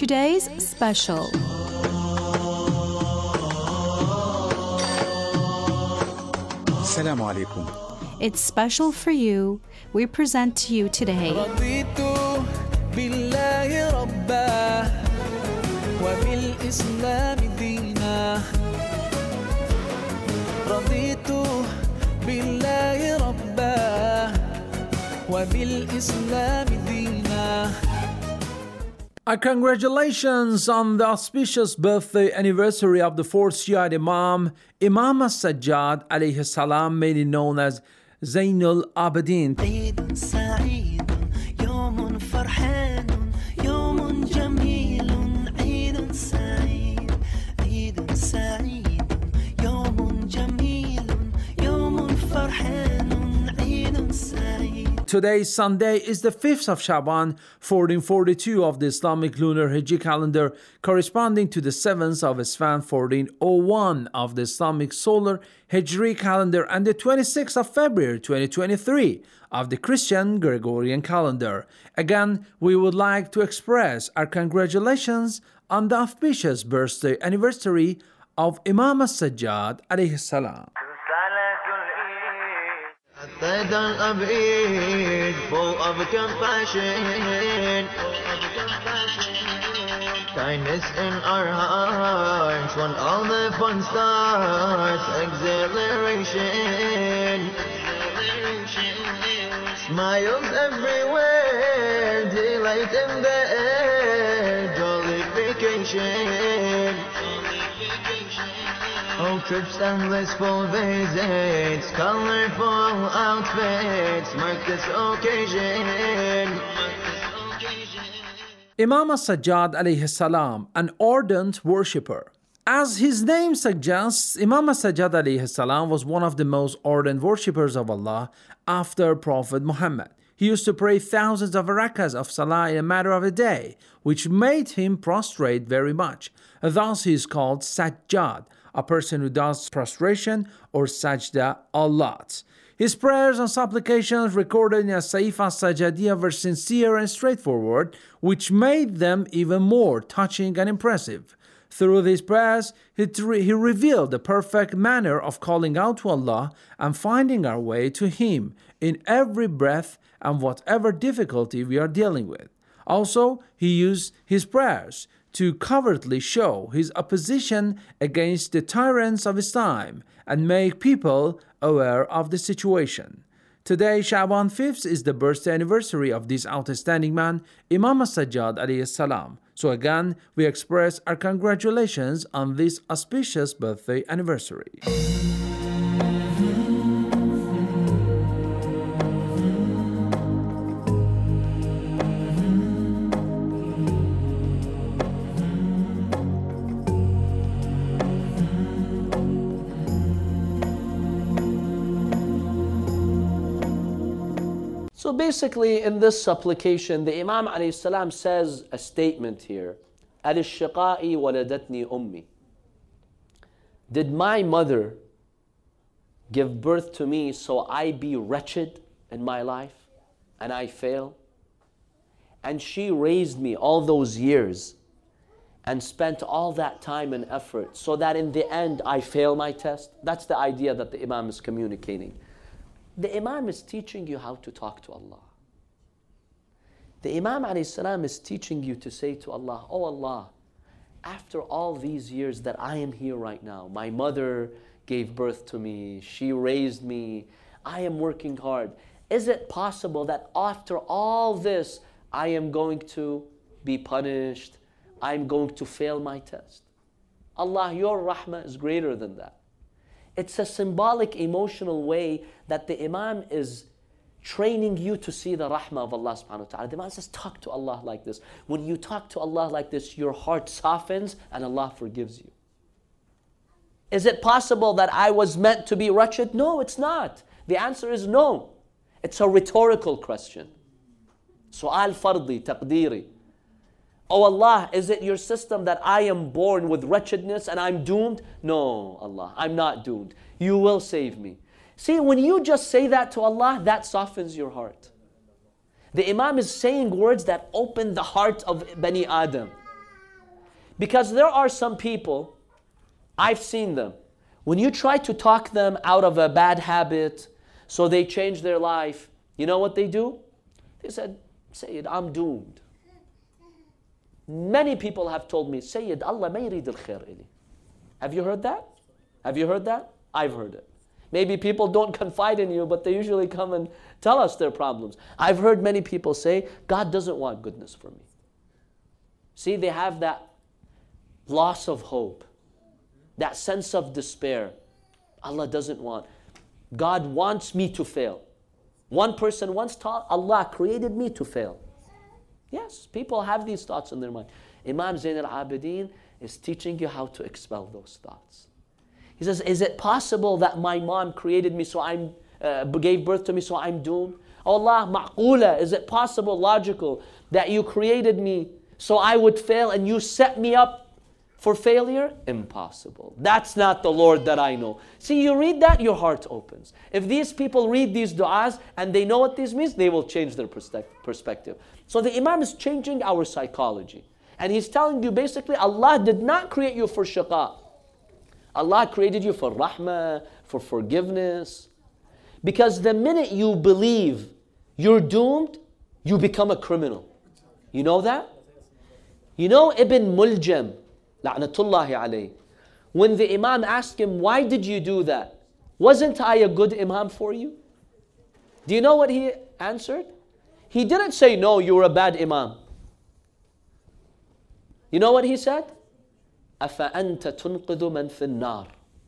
today's special. Assalamu alaikum. It's special for you. We present to you today رضيت بالله ربا وبالإسلام دينا رضيت بالله ربا وبالإسلام دينا. Our congratulations on the auspicious birthday anniversary of the fourth Shiite Imam, Imam As-Sajjad alayhi salam, made it known as Zainul Abidin. عيد سعيد يوم فرحان يوم جميل عيد سعيد عيد سعيد يوم جميل يوم فرحان عيد سعيد. Today, Sunday, is the 5th of Shaban, 1442 of the Islamic lunar Hijri calendar, corresponding to the 7th of Isfan, 1401 of the Islamic solar Hijri calendar, and the 26th of February, 2023 of the Christian Gregorian calendar. Again, we would like to express our congratulations on the auspicious birthday anniversary of Imam As-Sajjad alayhi salam. حطيت الأبعيد فوق compassion, kindness in our hearts when all the fun starts, exhilaration, smiles everywhere, delight in the air, jollification. Oh, trips and blissful visits, colorful outfits mark this occasion. Imam As-Sajjad alayhi salam, an ardent worshipper. As his name suggests, Imam As-Sajjad alayhi salam was one of the most ardent worshippers of Allah after Prophet Muhammad. He used to pray thousands of rakas of salah in a matter of a day, which made him prostrate very much. Thus he is called Sajjad, a person who does prostration or sajda a lot. His prayers and supplications recorded in As-Saifa Sajadiyya were sincere and straightforward, which made them even more touching and impressive. Through these prayers, he revealed the perfect manner of calling out to Allah and finding our way to Him in every breath and whatever difficulty we are dealing with. Also, he used his prayers to covertly show his opposition against the tyrants of his time and make people aware of the situation. Today, Shaban 5th, is the birthday anniversary of this outstanding man, Imam As-Sajjad alayhi salam. So again, we express our congratulations on this auspicious birthday anniversary. So basically, in this supplication, the Imam alayhi salam says a statement here. Al-Shiqa'i waladatni ummi. Did my mother give birth to me so I be wretched in my life and I fail? And she raised me all those years and spent all that time and effort so that in the end I fail my test? That's the idea that the Imam is communicating. The Imam is teaching you how to talk to Allah. The Imam alayhi salam is teaching you to say to Allah, oh Allah, after all these years that I am here right now, my mother gave birth to me, she raised me, I am working hard. Is it possible that after all this, I am going to be punished? I'm going to fail my test? Allah, your rahmah is greater than that. It's a symbolic, emotional way that the Imam is training you to see the rahmah of Allah subhanahu wa ta'ala. The Imam says, talk to Allah like this. When you talk to Allah like this, your heart softens and Allah forgives you. Is it possible that I was meant to be wretched? No, it's not. The answer is no. It's a rhetorical question. Su'al fardi, taqdiri. Oh Allah, is it your system that I am born with wretchedness and I'm doomed? No, Allah, I'm not doomed. You will save me. See, when you just say that to Allah, that softens your heart. The Imam is saying words that open the heart of Bani Adam. Because there are some people, I've seen them, when you try to talk them out of a bad habit so they change their life, you know what they do? They said, Sayyid, I'm doomed. Many people have told me, Sayyid, Allah ma yurid al-khair ili. Have you heard that? Have you heard that? I've heard it. Maybe people don't confide in you, but they usually come and tell us their problems. I've heard many people say, God doesn't want goodness for me. See, they have that loss of hope, that sense of despair. Allah doesn't want. God wants me to fail. One person once taught, Allah created me to fail. Yes, people have these thoughts in their mind. Imam Zain al-Abidin is teaching you how to expel those thoughts. He says, is it possible that my mom created me so gave birth to me so I'm doomed? Oh Allah, ma'qula, is it possible, logical, that you created me so I would fail and you set me up for failure? Impossible. That's not the Lord that I know. See, you read that, your heart opens. If these people read these du'as and they know what this means, they will change their perspective. So the Imam is changing our psychology. And he's telling you basically, Allah did not create you for shaqa. Allah created you for rahmah, for forgiveness. Because the minute you believe you're doomed, you become a criminal. You know that? You know Ibn Muljam, la'natullahi alayh, when the Imam asked him, why did you do that? Wasn't I a good Imam for you? Do you know what he answered? He didn't say, no, you were a bad Imam. You know what he said? أَفَأَنْتَ تُنْقِذُ مَنْ فِي النَّارِ.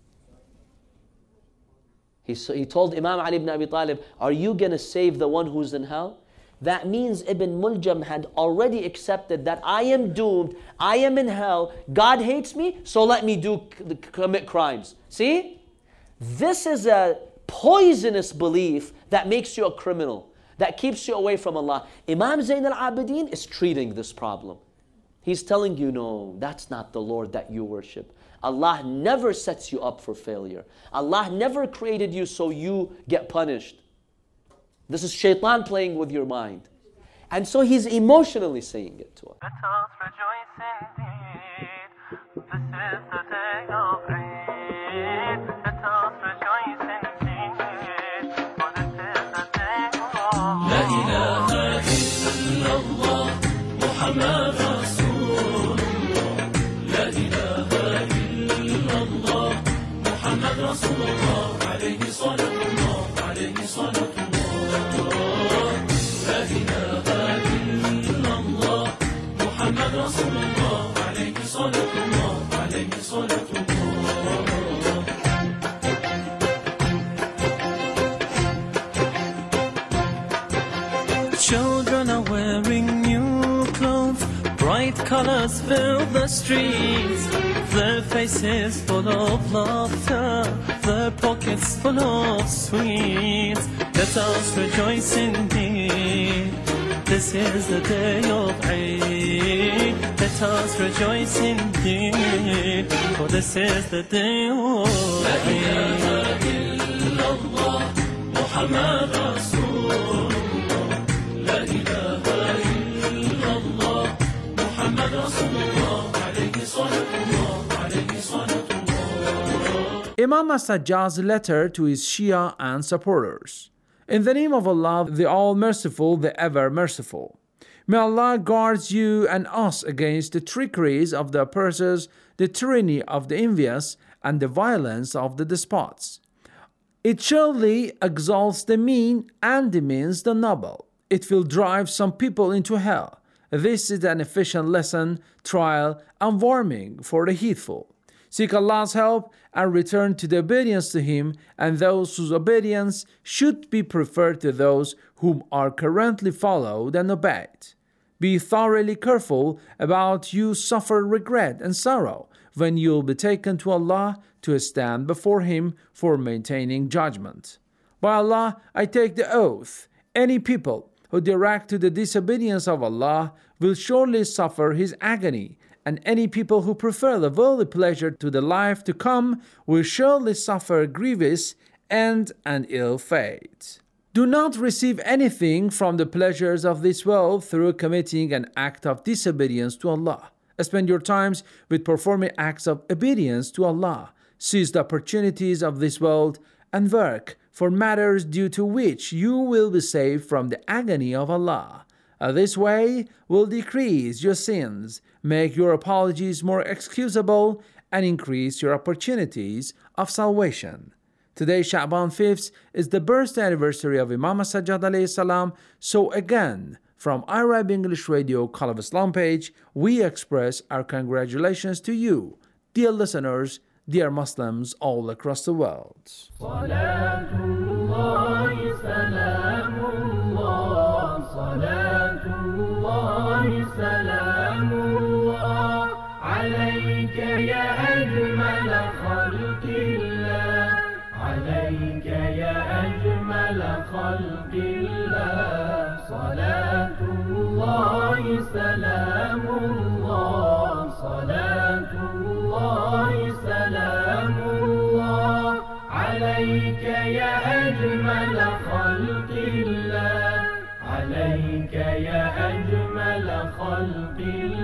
He told Imam Ali ibn Abi Talib, are you going to save the one who's in hell? That means Ibn Muljam had already accepted that I am doomed, I am in hell, God hates me, so let me commit crimes. See? This is a poisonous belief that makes you a criminal, that keeps you away from Allah. Imam Zain al-Abidin is treating this problem. He's telling you, no, that's not the Lord that you worship. Allah never sets you up for failure. Allah never created you so you get punished. This is shaitan playing with your mind. And so he's emotionally saying it to us. Let us rejoice indeed. This is the day of Eid. Let us rejoice indeed. For this is the day of La ilaha illallah Muhammad Rasulullah. La ilaha illallah Muhammad Rasulullah. Alayhi salatullah, alayhi salatullah. Children are wearing new clothes, bright colors fill the streets, their faces full of laughter, their pockets full of sweets. Let us rejoice indeed. This is the day of Eid. Let us rejoice indeed, for this is the day of Eid. La ilaha illallah Muhammad Rasulullah. La ilaha illallah Muhammad Rasulullah. Alayhi salatullah, alayhi salatullah. Imam as-Sajjad's letter to his Shia and supporters. In the name of Allah, the All-Merciful, the Ever-Merciful. May Allah guard you and us against the trickeries of the oppressors, the tyranny of the envious, and the violence of the despots. It surely exalts the mean and demeans the noble. It will drive some people into hell. This is an efficient lesson, trial, and warning for the heedful. Seek Allah's help and return to the obedience to Him, and those whose obedience should be preferred to those whom are currently followed and obeyed. Be thoroughly careful about you suffer regret and sorrow when you will be taken to Allah to stand before Him for maintaining judgment. By Allah, I take the oath, any people who direct to the disobedience of Allah will surely suffer His agony, and any people who prefer the worldly pleasure to the life to come will surely suffer grievous and an ill fate. Do not receive anything from the pleasures of this world through committing an act of disobedience to Allah. Spend your times with performing acts of obedience to Allah. Seize the opportunities of this world and work for matters due to which you will be saved from the agony of Allah. This way will decrease your sins, make your apologies more excusable, and increase your opportunities of salvation. Today, Sha'ban 5th, is the birthday anniversary of Imam As-Sajjad alayhi salam. So again, from Arab English Radio Call of Islam page, we express our congratulations to you, dear listeners, dear Muslims all across the world. عليك يا أجمل خلق الله صلاة الله سلام الله صلاة الله سلام الله عليك يا أجمل خلق الله عليك يا أجمل خلق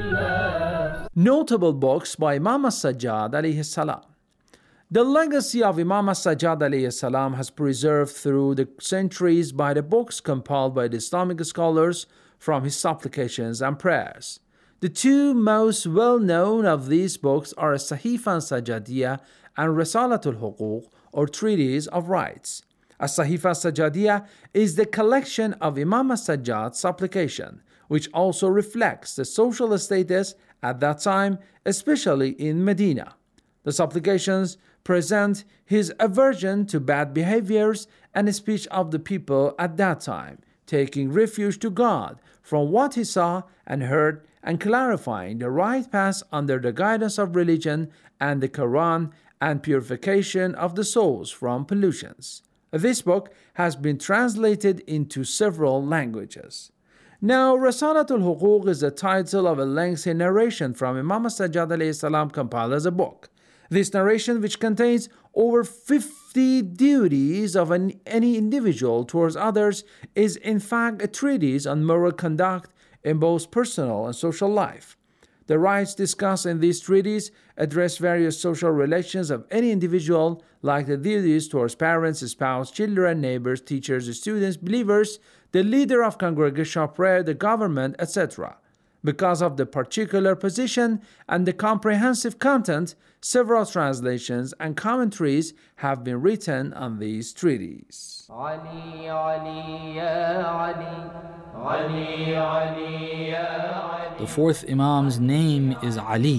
الله. Notable books by Imam As-Sajjad alayhi salam. The legacy of Imam As-Sajjad alayhi salam has preserved through the centuries by the books compiled by the Islamic scholars from his supplications and prayers. The two most well-known of these books are As-Sahifa As-Sajjadiyya and Risalatul Huquq, or Treatise of Rights. As-Sahifa As-Sajjadiyya is the collection of Imam As-Sajjad's supplication, which also reflects the social status at that time, especially in Medina. The supplications present his aversion to bad behaviors and speech of the people at that time, taking refuge to God from what he saw and heard, and clarifying the right path under the guidance of religion and the Quran, and purification of the souls from pollutions. This book has been translated into several languages. Now, Risalatul Huquq is the title of a lengthy narration from Imam As-Sajjad alayhi salam compiled as a book. This narration, which contains over 50 duties of any individual towards others, is in fact a treatise on moral conduct in both personal and social life. The rights discussed in this treatise address various social relations of any individual, like the duties towards parents, spouse, children, neighbors, teachers, students, believers, the leader of congregational prayer, the government, etc. Because of the particular position and the comprehensive content, several translations and commentaries have been written on these treaties. علي علي يا علي علي علي يا علي. The fourth Imam's name is Ali.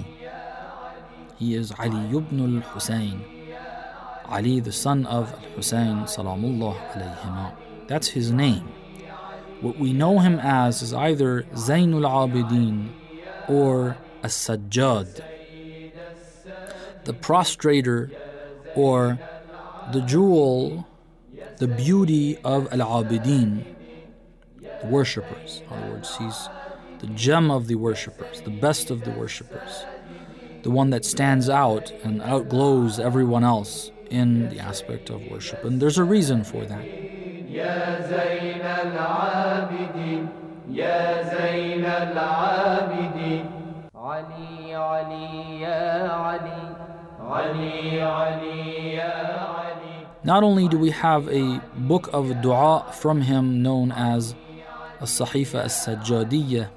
He is Ali ibn al-Husayn. Ali, the son of al-Husayn, salamullah alayhima. That's his name. What we know him as is either Zainul Abidin or As-Sajjad, the prostrator, or the jewel, the beauty of Al-Abidin, the worshippers. In other words, he's the gem of the worshippers, the best of the worshippers, the one that stands out and outglows everyone else in the aspect of worship. And there's a reason for that. يا زين العابدين يا زين العابدين علي علي يا علي علي علي يا علي. Not only do we have a book of dua from him known as As-Sahifa As-Sajjadiyya,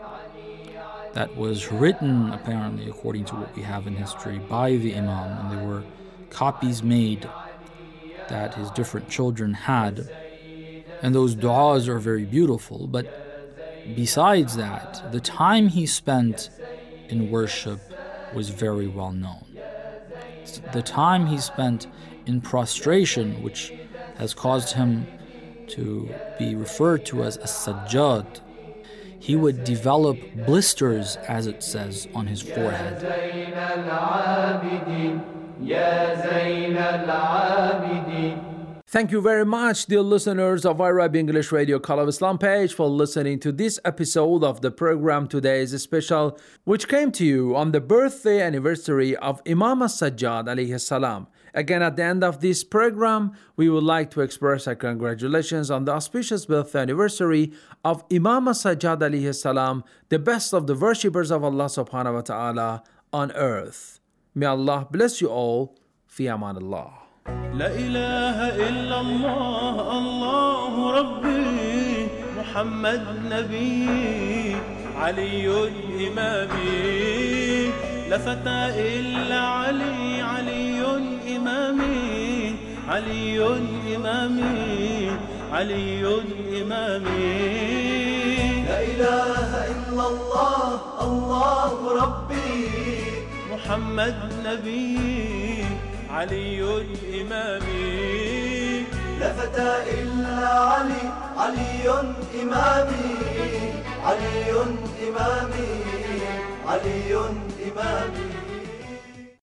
that was written apparently according to what we have in history by the Imam, and there were copies made that his different children had. And those du'as are very beautiful, but besides that, the time he spent in worship was very well known. The time he spent in prostration, which has caused him to be referred to as As-Sajjad, he would develop blisters, as it says, on his forehead. Thank you very much, dear listeners of Arab English Radio Call of Islam page, for listening to this episode of the program Today's Special, which came to you on the birthday anniversary of Imam As-Sajjad alayhi salam. Again, at the end of this program, we would like to express our congratulations on the auspicious birthday anniversary of Imam Sajjad alayhi salam, the best of the worshippers of Allah subhanahu wa ta'ala on earth. May Allah bless you all. Fi aman Allah. لا إله إلا الله الله ربي محمد نبي علي إمامي لا فتى إلا علي علي إمامي علي إمامي علي إمامي لا إله إلا الله الله ربي محمد نبي علي إمامي لا فتى إلا علي علي إمامي علي إمامي علي إمامي